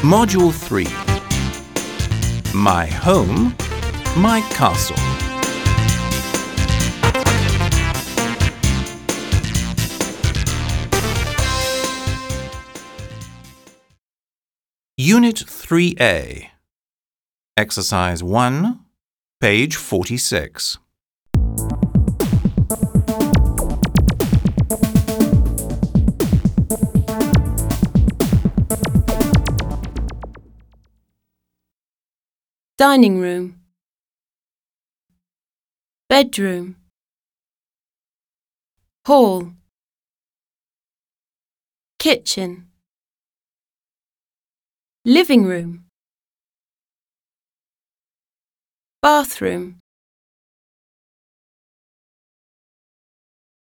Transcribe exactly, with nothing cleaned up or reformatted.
Module three. My home, my castle. Unit three A. Exercise one, page forty-six. Dining room, bedroom, hall, kitchen, living room, bathroom,